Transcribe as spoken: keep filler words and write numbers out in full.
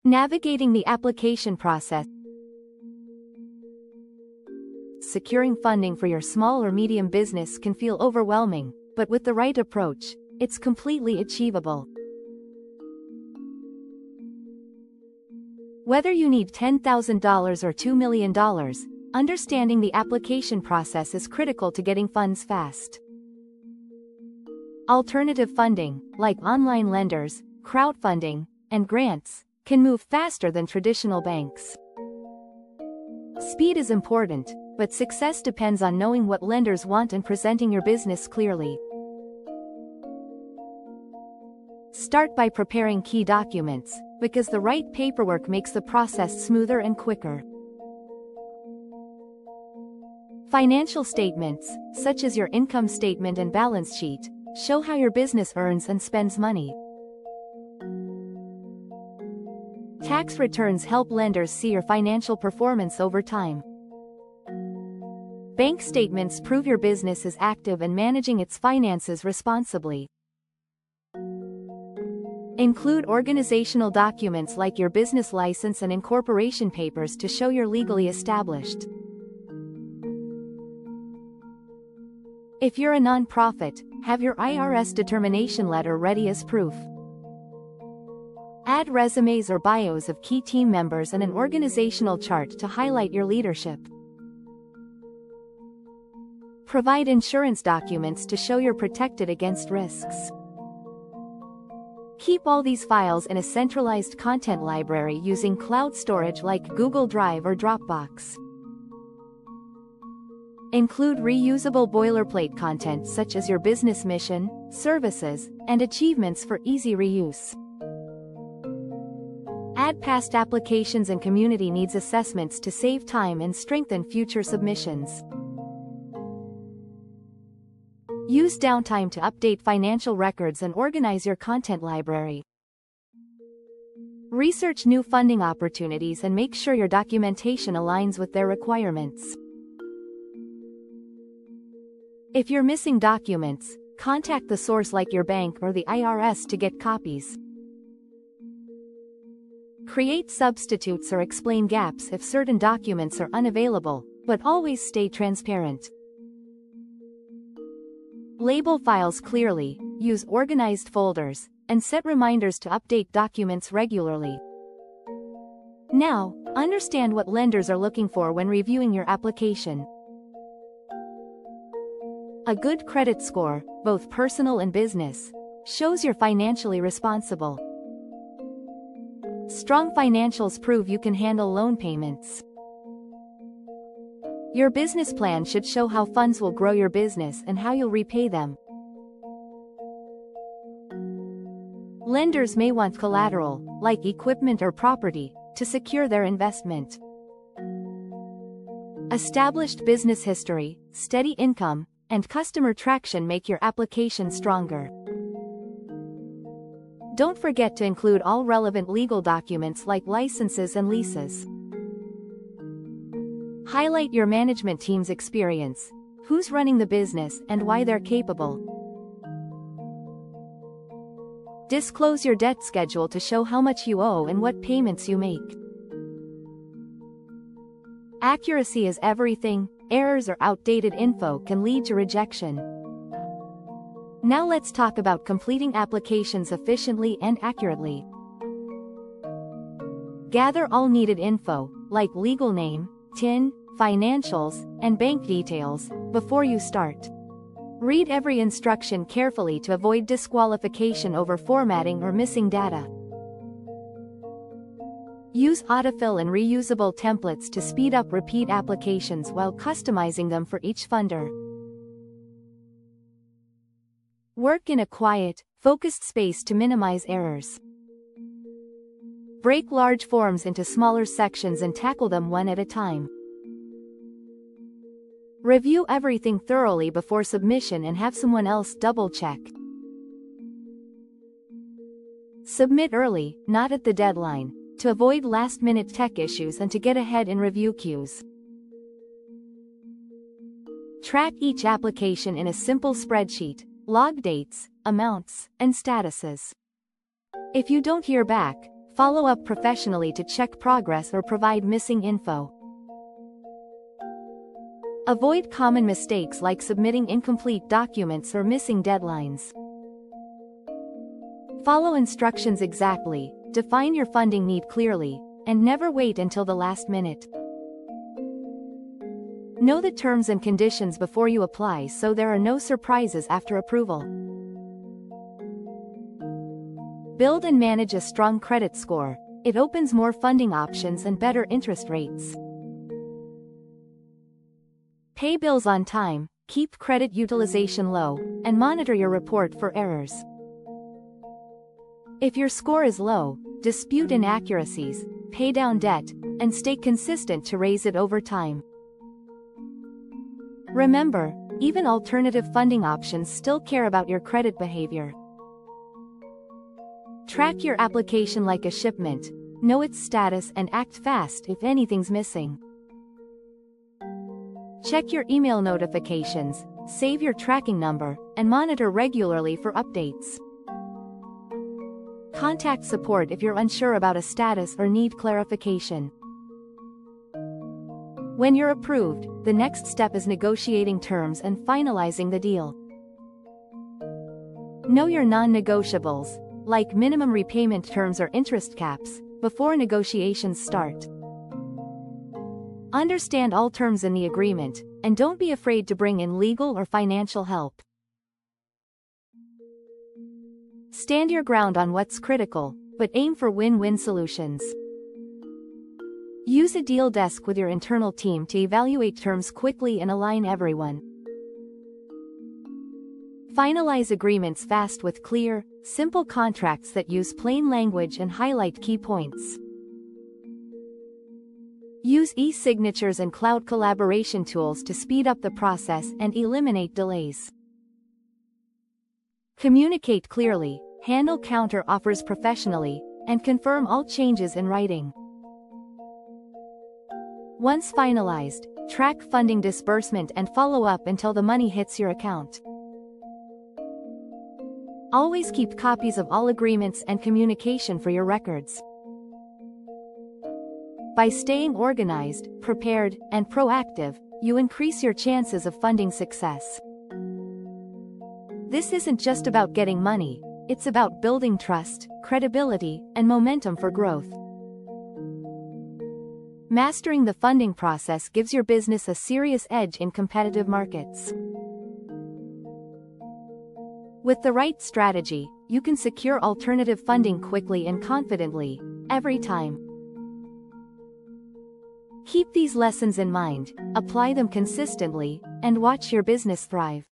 Navigating the application process. Securing funding for your small or medium business can feel overwhelming, but with the right approach, it's completely achievable. Whether you need ten thousand dollars or two million dollars, understanding the application process is critical to getting funds fast. Alternative funding, like online lenders, crowdfunding, and grants, can move faster than traditional banks. Speed is important, but success depends on knowing what lenders want and presenting your business clearly. Start by preparing key documents, because the right paperwork makes the process smoother and quicker. Financial statements, such as your income statement and balance sheet, show how your business earns and spends money. Tax returns help lenders see your financial performance over time. Bank statements prove your business is active and managing its finances responsibly. Include organizational documents like your business license and incorporation papers to show you're legally established. If you're a nonprofit, have your I R S determination letter ready as proof. Add resumes or bios of key team members and an organizational chart to highlight your leadership. Provide insurance documents to show you're protected against risks. Keep all these files in a centralized content library using cloud storage like Google Drive or Dropbox. Include reusable boilerplate content such as your business mission, services, and achievements for easy reuse. Add past applications and community needs assessments to save time and strengthen future submissions. Use downtime to update financial records and organize your content library. Research new funding opportunities and make sure your documentation aligns with their requirements. If you're missing documents, contact the source like your bank or the I R S to get copies. Create substitutes or explain gaps if certain documents are unavailable, but always stay transparent. Label files clearly, use organized folders, and set reminders to update documents regularly. Now, understand what lenders are looking for when reviewing your application. A good credit score, both personal and business, shows you're financially responsible. Strong financials prove you can handle loan payments. Your business plan should show how funds will grow your business and how you'll repay them. Lenders may want collateral, like equipment or property, to secure their investment. Established business history, steady income, and customer traction make your application stronger. Don't forget to include all relevant legal documents like licenses and leases. Highlight your management team's experience, who's running the business and why they're capable. Disclose your debt schedule to show how much you owe and what payments you make. Accuracy is everything. Errors or outdated info can lead to rejection. Now let's talk about completing applications efficiently and accurately. Gather all needed info, like legal name, T I N, financials, and bank details, before you start. Read every instruction carefully to avoid disqualification over formatting or missing data. Use autofill and reusable templates to speed up repeat applications while customizing them for each funder. Work in a quiet, focused space to minimize errors. Break large forms into smaller sections and tackle them one at a time. Review everything thoroughly before submission and have someone else double-check. Submit early, not at the deadline, to avoid last-minute tech issues and to get ahead in review queues. Track each application in a simple spreadsheet, log dates, amounts, and statuses. If you don't hear back, Follow up professionally to check progress or provide missing info. Avoid common mistakes like submitting incomplete documents or missing deadlines. Follow instructions exactly, define your funding need clearly, and never wait until the last minute. Know the terms and conditions before you apply so there are no surprises after approval. Build and manage a strong credit score. It opens more funding options and better interest rates. Pay bills on time, keep credit utilization low, and monitor your report for errors. If your score is low, dispute inaccuracies, pay down debt, and stay consistent to raise it over time. Remember, even alternative funding options still care about your credit behavior. Track your application like a shipment, know its status and act fast if anything's missing. Check your email notifications, save your tracking number, and monitor regularly for updates. Contact support if you're unsure about a status or need clarification. When you're approved, the next step is negotiating terms and finalizing the deal. Know your non-negotiables, like minimum repayment terms or interest caps, before negotiations start. Understand all terms in the agreement, and don't be afraid to bring in legal or financial help. Stand your ground on what's critical, but aim for win-win solutions. Use a deal desk with your internal team to evaluate terms quickly and align everyone. Finalize agreements fast with clear, simple contracts that use plain language and highlight key points. Use e-signatures and cloud collaboration tools to speed up the process and eliminate delays. Communicate clearly, handle counter offers professionally, and confirm all changes in writing. Once finalized, track funding disbursement and follow up until the money hits your account. Always keep copies of all agreements and communication for your records. By staying organized, prepared, and proactive, you increase your chances of funding success. This isn't just about getting money, it's about building trust, credibility, and momentum for growth. Mastering the funding process gives your business a serious edge in competitive markets. With the right strategy, you can secure alternative funding quickly and confidently, every time. Keep these lessons in mind, apply them consistently, and watch your business thrive.